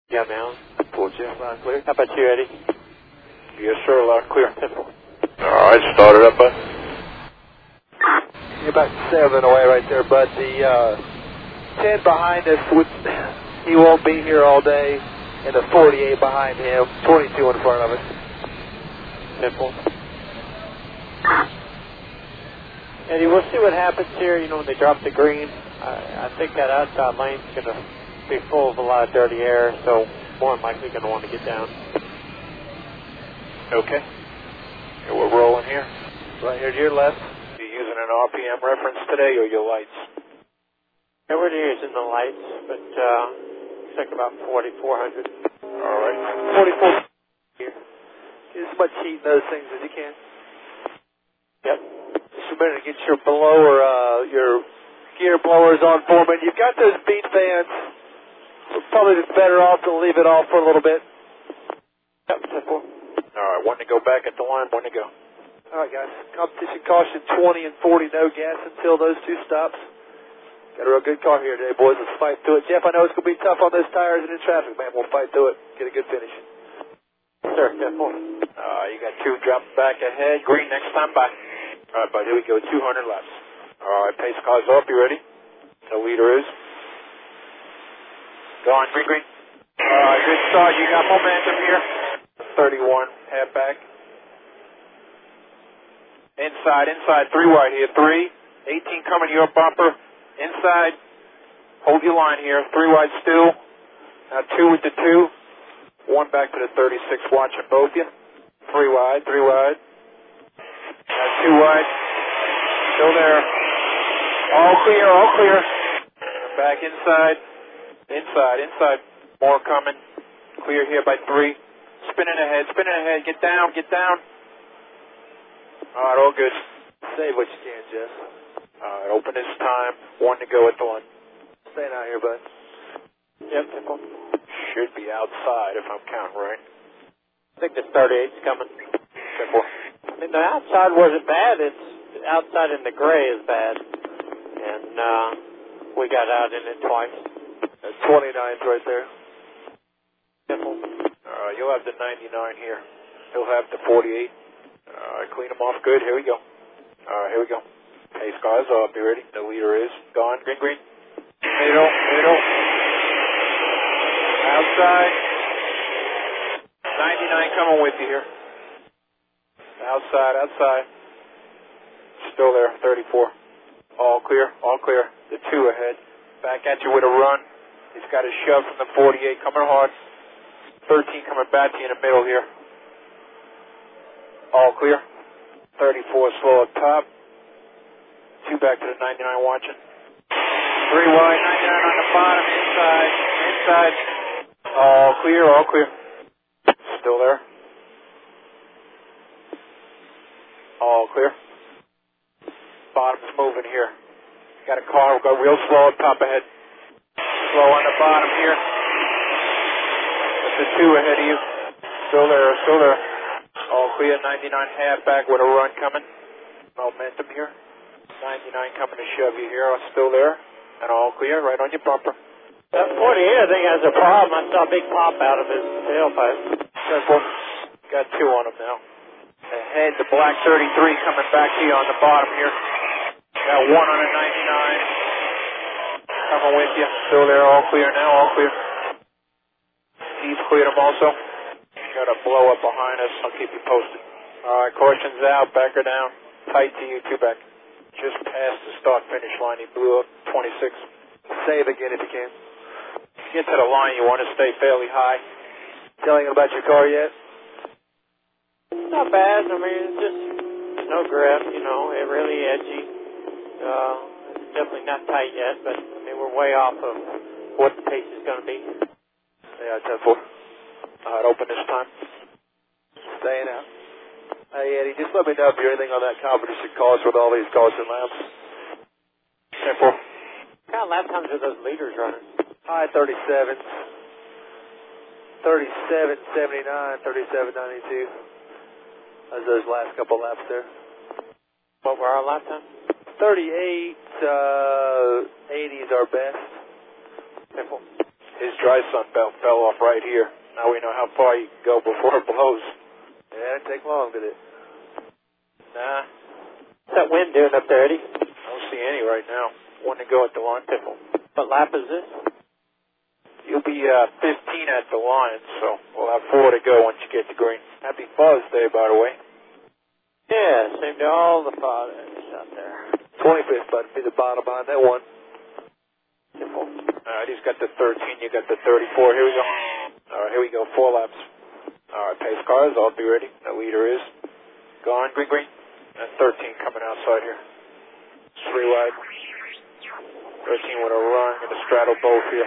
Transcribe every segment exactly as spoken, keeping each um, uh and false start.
Yeah, man. Four Jeff, loud and clear. How about you, Eddie? Yes, sir, loud and clear. Simple. All right, start it up, bud. You're about seven away right there, bud. The uh, ten behind us, would, he won't be here all day, and the forty-eight behind him, twenty-two in front of us. Simple. Eddie, we'll see what happens here, you know, when they drop the green. I, I think that outside lane's going to be full of a lot of dirty air, so more than likely going to want to get down. Okay. Yeah, we're rolling here. Right here to your left. You using an R P M reference today or your lights? Yeah, we're using the lights, but uh, looks like about forty-four hundred. All right. forty-four here. Get as much heat in those things as you can. Yep. Just remember to get your blower, uh, your gear blowers on for me. You've got those beat fans. We're probably just better off to leave it off for a little bit. Yep, simple. All right, one to go back at the line, one to go. All right, guys. Competition caution twenty and forty, no gas until those two stops. Got a real good car here today, boys. Let's fight through it. Jeff, I know it's going to be tough on those tires and in traffic, man. We'll fight through it. Get a good finish. Sir, simple. Uh, you got two dropping back ahead. Green next time by. All right, bud, here we go. two hundred laps. All right, pace car's up. You ready? The leader is. Go on, green, green. All right, good start. You got momentum here. thirty-one, half back. Inside, inside, three wide here. Three. eighteen coming your bumper. Inside. Hold your line here. Three wide still. Now two with the two. One back to the thirty-six, watching both you. Three wide, three wide. Now two wide. Still there. All clear, all clear. Back inside. Inside, inside. More coming. Clear here by three. Spinning ahead, spinning ahead. Get down, get down. All right, all good. Save what you can, Jeff. All right, open this time. One to go at the line. Staying out here, bud. Yep, simple. Should be outside if I'm counting right. I think the thirty-eight's coming. Simple. I mean, the outside wasn't bad. It's outside in the gray is bad. And uh, we got out in it twice. That's twenty-nine's right there. Simple. All right, you'll have the ninety-nine here. He'll have the forty-eight. All right, clean them off good. Here we go. All right, here we go. Pace car's up. You ready? The leader is gone. Green, green. Middle, middle. Outside. ninety-nine coming with you here. Outside, outside. Still there, thirty-four. All clear, all clear. The two ahead. Back at you with a run. He's got a shove from the forty-eight coming hard. thirteen coming back to you in the middle here. All clear. thirty-four slow up top. Two back to the ninety-nine watching. Three wide, ninety-nine on the bottom, inside, inside. All clear, all clear. Still there. All clear. Bottom's moving here. Got a car, we'll go real slow up top ahead. Slow on the bottom here. That's the two ahead of you. Still there, still there. All clear, ninety-nine half back with a run coming. Momentum here. ninety-nine coming to shove you here. Still there. And all clear, right on your bumper. That forty-eight, I think, has a problem. I saw a big pop out of his tailpipe. Simple. Got two on him now. Ahead, the black thirty-three coming back to you on the bottom here. Got one on a ninety-nine. Coming with you. Still there, all clear now, all clear. He's cleared them also. Got a blow up behind us. I'll keep you posted. All right, caution's out, back her down. Tight to you, two back. Just past the start finish line, he blew up twenty-six. Save again if you can. Get to the line, you want to stay fairly high. Telling him about your car yet? Not bad. I mean, it's just no grip, you know, it really edgy. Uh, it's definitely not tight yet, but I mean, we're way off of what the pace is going to be. Yeah, ten four. All right, open this time. Staying out. Hey, Eddie, just let me know if you're anything on that competition course with all these caution laps. ten four. What kind of lap times are those leaders running? High thirty-sevens. thirty-seven seventy-nine, thirty-seven ninety-two. That's those last couple laps there. What were our lap times? thirty-eight, uh, eighty is our best. Simple. his dry sun belt fell off right here. Now we know how far you can go before it blows. Yeah, it didn't take long, did it? Nah. What's that wind doing up there, Eddie? I don't see any right now. One to go at the line. What lap is this? You'll be uh, fifteen at the line, so we'll have four to go once you get to green. Happy Father's Day, by the way. Yeah, same to all the fathers out there. twenty-fifth, bud. Be the bottom behind that one. All right, he's got the thirteen, you got the thirty-four. Here we go. All right, here we go. Four laps. All right, pace cars, I'll be ready. The leader is gone, green, green. And thirteen coming outside here. Three wide. thirteen with a run. Going to straddle both here.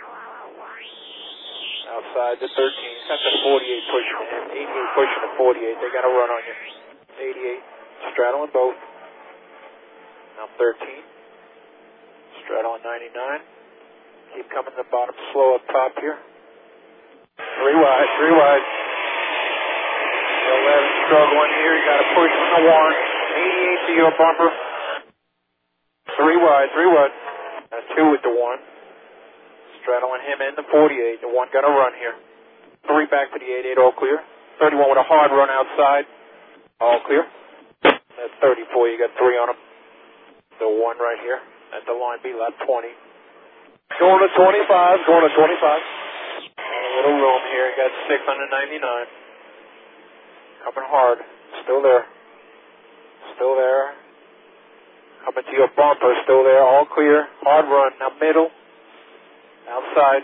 Outside the thirteen. Got the forty-eight pushing him. eighty-eight pushing the forty-eight. They got a run on you. eighty-eight. Straddling both. Now thirteen. Straddling ninety-nine. Keep coming to the bottom slow up top here. Three wide. Three wide. eleven struggling here. You got to push on the one. eighty-eight to your bumper. Three wide. Three wide. Now two with the one. Straddling him in the forty-eight. The one got a run here. Three back to the eighty-eight, all clear. thirty-one with a hard run outside. All clear. At thirty-four, you got three on him. The one right here at the line B, lap twenty. Going to twenty-five, going to twenty-five. And a little room here. You got six on the ninety-nine. Coming hard. Still there. Still there. Coming to your bumper. Still there. All clear. Hard run. Now middle. Outside.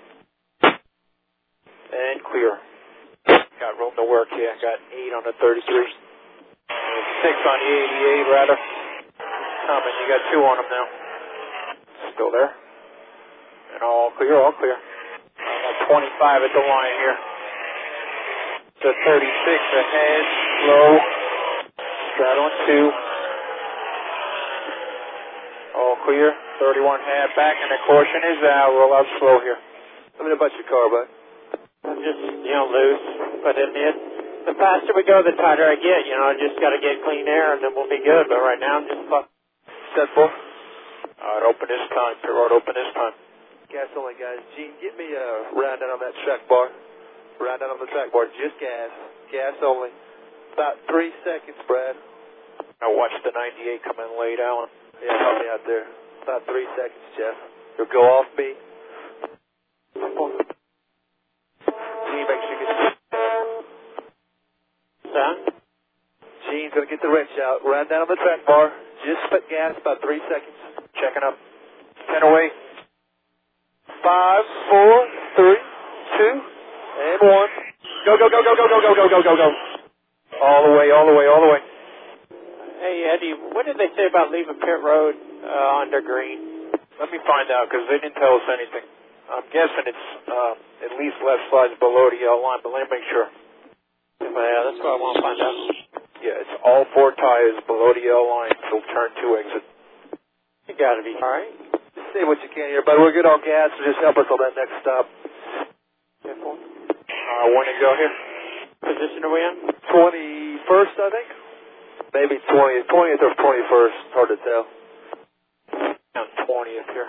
And clear. Got room to work here. Got eight on the thirty-three. And six on the eighty-eight, rather. Coming. You got two on them now. Still there. And all clear, all clear. I got twenty-five at the line here. The thirty-six ahead. Low. Straddling two. All clear. thirty-one half back, and the caution is out. Roll out slow here. Let me know about your car, bud. I'm just, you know, loose. But in the, the faster we go, the tighter I get. You know, I just got to get clean air, and then we'll be good. But right now, I'm just fuck. Set four. All right, open this time. Pit road open this time. Gas only, guys. Gene, get me a round down on that track bar. Round down on the track bar. Just gas. Gas only. About three seconds, Brad. Now watch the ninety-eight come in late, Alan. Yeah, help me out there. About three seconds, Jeff. You'll go off me. Gene, make sure you get Son? Gene's going to get the wrench out. Round down on the track bar. Just put gas about three seconds. Checking up. Ten away. Five, four, three, two, and one. Go, go, go, go, go, go, go, go, go, go, go. All the way, all the way, all the way. Hey, Eddie, what did they say about leaving pit road uh, under green? Let me find out, because they didn't tell us anything. I'm guessing it's uh, at least left slides below the yellow line, but let me make sure. Yeah, that's what I want to find out. Yeah, it's all four tires below the yellow line until turn two exit. You got to be all right. Just say what you can here, but we're good on gas, so just help us on that next stop. Uh, when to go here? Position are we in? twenty-first, I think? Maybe twentieth, twentieth or twenty-first. Hard to tell. Down twentieth here.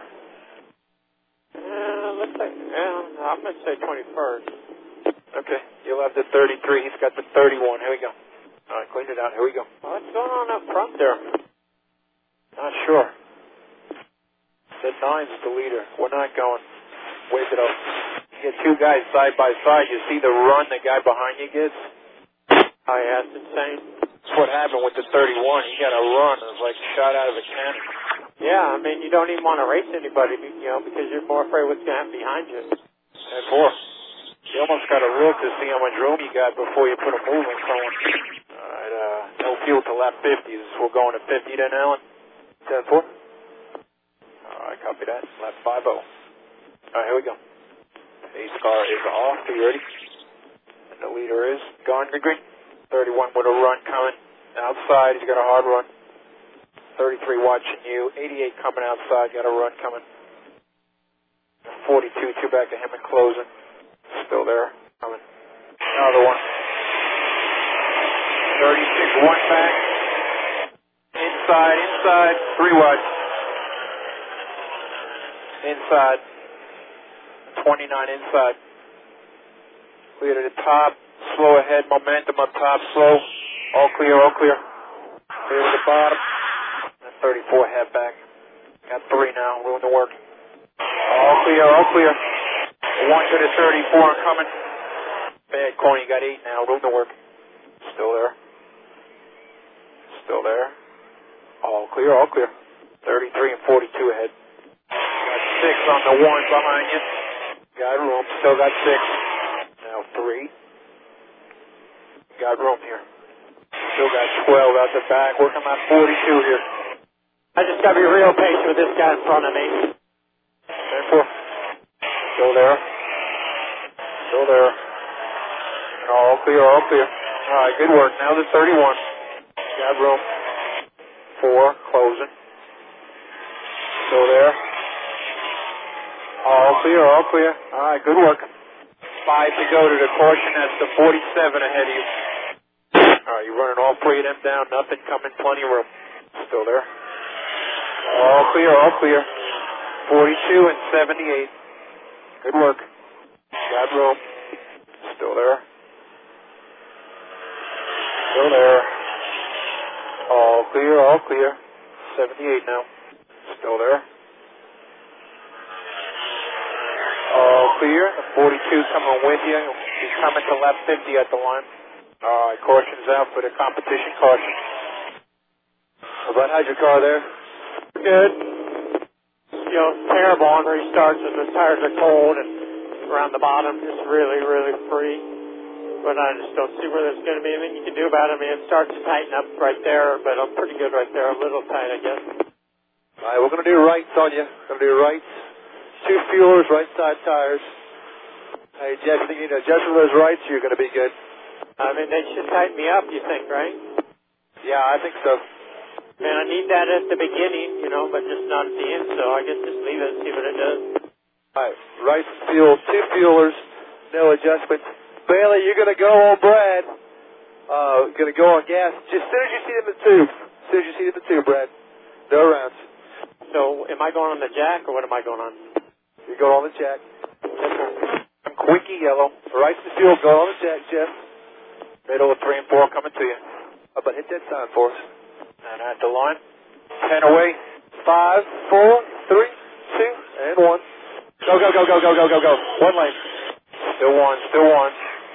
Uh, looks like, yeah, I'm going to say twenty-first. Okay, you'll have the thirty-three. He's got the thirty-one. Here we go. All right, cleaned it out. Here we go. What's going on up front there? Not sure. The nine's the leader. We're not going. Wave it up. You get two guys side by side. You see the run the guy behind you gets? Oh, yeah, it's insane. That's what happened with the thirty-one. He got a run. It was like shot out of a cannon. Yeah, I mean, you don't even want to race anybody, you know, because you're more afraid what's going to happen behind you. And four. You almost got to look to see how much room you got before you put a move on someone. All right, uh, no fuel to lap fifty. We're going to fifty then, Alan? ten four. All right, copy that. Lap five oh. All right, here we go. Ace car is off. Are you ready? And the leader is gone, green, green. thirty-one with a run coming outside. He's got a hard run. thirty-three watching you. eighty-eight coming outside. Got a run coming. forty-two, two back of him and closing. Still there. Coming. Another one. thirty-six, one back. Inside, inside. Three wide. Inside. twenty-nine inside. Clear to the top, slow ahead, momentum up top, slow. All clear, all clear. Clear to the bottom. And thirty-four head back. Got three now, room to work. All clear, all clear. One to the thirty-four coming. Bad corner, you got eight now, room to work. Still there. Still there. All clear, all clear. thirty-three and forty-two ahead. Got six on the one behind you. Got room, still got six. Now three. Got room here. Still got twelve out the back, working on forty-two here. I just got to be real patient with this guy in front of me. ten four. Still there. Still there. And all clear, all clear. All right, good work. Now the thirty-one. Got room. Four, closing. Still there. All clear, all clear. All right, good work. Five to go to the caution. That's the forty-seven ahead of you. All right, you're running all three of them down. Nothing coming, plenty of room. Still there. All clear, all clear. forty-two and seventy-eight. Good work. Got room. Still there. Still there. All clear, all clear. seventy-eight now. Still there. All clear. The forty-two coming with you. He's coming to left fifty at the line. All right, caution's out for the competition caution. About how's your car there? Good. You know, it's terrible on restarts when the tires are cold and around the bottom. It's really, really free. But I just don't see where there's going to be anything you can do about it. I mean, it starts to tighten up right there, but I'm pretty good right there. A little tight, I guess. All right, we're going to do rights on you. Going to do rights. Two fuelers, right side tires. Hey, Jeff, you think you need to adjust for those rights, you're going to be good. I mean, they should tighten me up, you think, right? Yeah, I think so. Man, I need that at the beginning, you know, but just not at the end, so I guess just leave it and see what it does. All right, rights and fuel, two fuelers, no adjustments. Bailey, you're going to go on Brad. Uh, going to go on gas. Just as soon as you see him in the tube. As soon as you see him in the tube, Brad. No rounds. So, am I going on the jack, or what am I going on? You're going on the jack. Quickie yellow. Rights and fuel, go on the jack, Jeff. Middle of three and four coming to you. How about hit that sign for us? And at the line. Ten away. Five, four, three, two, and one. Go, go, go, go, go, go, go, go. One lane. Still one, still one.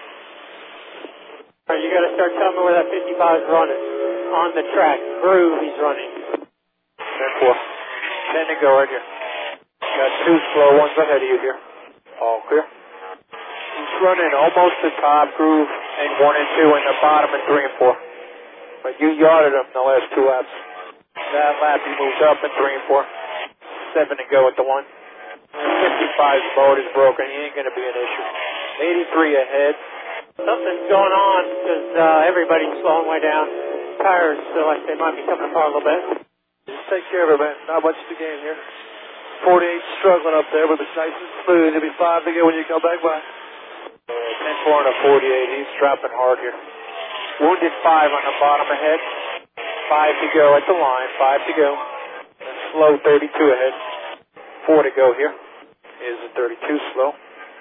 All right, you got to start telling me where that fifty-five is running. On the track. Groove he's running. Ten four. Ten to go right here. Got two slow ones ahead of you here. All clear. He's running almost the top groove and one and two in the bottom and three and four. But you yarded him the last two laps. That lap he moved up in three and four. Seven to go at the one. fifty-five's boat is broken. He ain't going to be an issue. eighty-three ahead. Something's going on because uh, everybody's slowing way down. Tires feel like they might be coming apart a little bit. Just take care of it, man. Not much to gain here. forty-eight struggling up there, but it's nice and smooth. It'll be five to go when you come back by. Uh, ten four and a forty-eight. He's dropping hard here. Wounded five on the bottom ahead. Five to go at the line. Five to go. And slow thirty-two ahead. Four to go here. Is the thirty-two slow.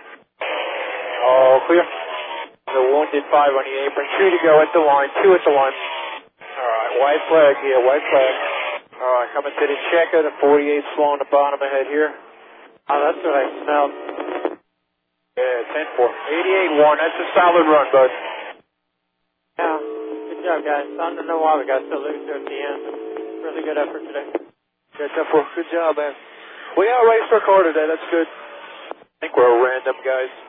All clear. The wounded five on the apron. Two to go at the line. Two at the line. All right. White flag here. White flag. All right. Coming to the checker. The forty-eight slow on the bottom ahead here. Oh, that's what I smelled. Yeah, ten four. eighty-eight one. That's a solid run, bud. Yeah. Good job, guys. I don't know why we got so loose there at the end. Really good effort today. Yeah, ten four. Good job, man. We outraced our car today. That's good. I think we're random, guys.